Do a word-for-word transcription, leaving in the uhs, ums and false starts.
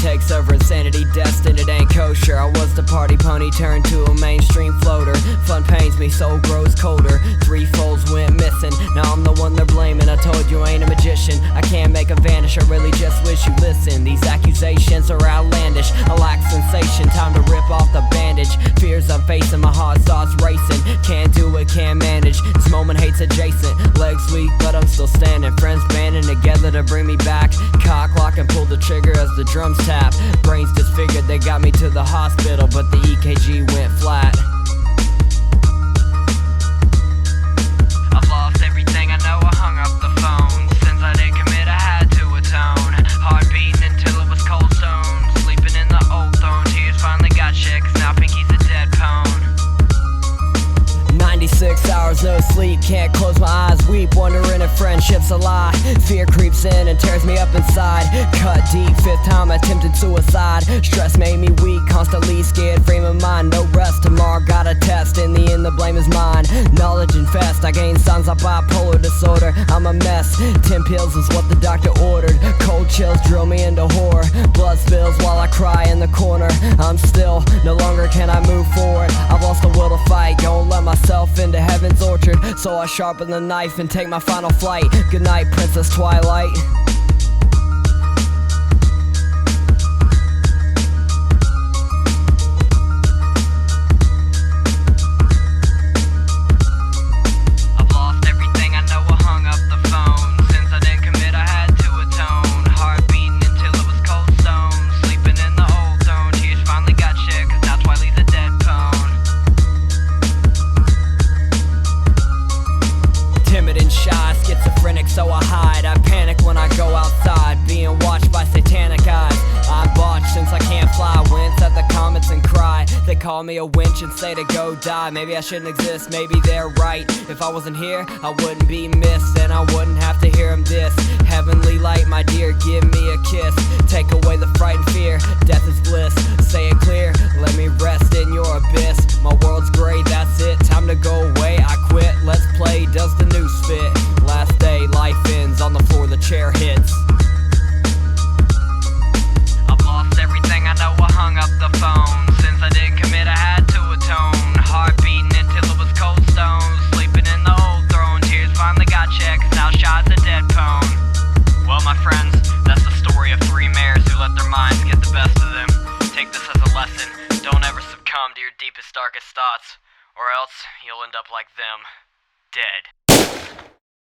takes over insanity, destined, it ain't kosher. I was the party pony turned to a mainstream floater. Fun pains me, soul grows colder. Three folds went missing, now I'm the one they're blaming. I told you I ain't a magician, I can't make them vanish. I really just wish you listen. These accusations are outlandish, I lack sensation, time to rip off the bandage. Fears I'm facing, my heart starts racing. Can't do it, can't manage, this moment hates adjacent. Legs weak, but I'm still standing. Friends banding together to bring me back. Cock, lock, and pull the trigger as the drums tap. Brains disfigured, they got me to the hospital, but the E K G went flat. I've lost everything, I know I hung up the phone. Since I didn't commit, I had to atone. Heart beating until it was cold stone. Sleeping in the old throne, tears finally got shed, cause now Pinky's a dead pone. ninety-six hours, no sleep, can't close my eyes, weep, wondering if friendship's a lie. Fear creeps in and tears me up inside. Cut deep, fifth time attempted suicide. Stress made me weak, constantly scared frame of mind. No rest, tomorrow got a test, in the end the blame is mine. Knowledge infest, I gain signs of bipolar disorder. I'm a mess, ten pills is what the doctor ordered. Cold chills drill me into horror. Blood spills while I cry in the corner. I'm still, no longer can I move forward. I've lost the will to fight, don't let myself into heaven's orchard. So I sharpen the knife and take my final flight. Good night, Princess Twilight. I've lost everything, I know I hung up the phone. Since I didn't commit, I had to atone. Heart beating until it was cold stone. Sleeping in the old throne, tears finally got shed, cause now Twilight's a dead pone. Timid and shy, schizophrenic, so I hide. I panic when I go outside, being watched by satanic eyes. I'm botched since I can't fly, wince at the comets and cry. They call me a winch and say to go die. Maybe I shouldn't exist, maybe they're right. If I wasn't here, I wouldn't be missed, and I wouldn't have to hear them diss. Heavenly light, my dear, give me a kiss. Take away the fright and fear, death is bliss. Say it clear, let me rest in your abyss. My world's gray, that's it, time to go away. I quit, let's play, does the noose fit? Last day, life ends, on the floor the chair hits. I've lost everything, I know I hung up the phone. Since I didn't commit, I had to atone. Heart beating until it was cold stone. Sleeping in the old throne, tears finally got shed, cause now Shy's a dead pone. Well, my friends, that's the story of three mayors who let their minds get the best of them. Take this as a lesson, don't ever succumb to your deepest, darkest thoughts, or else you'll end up like them, dead.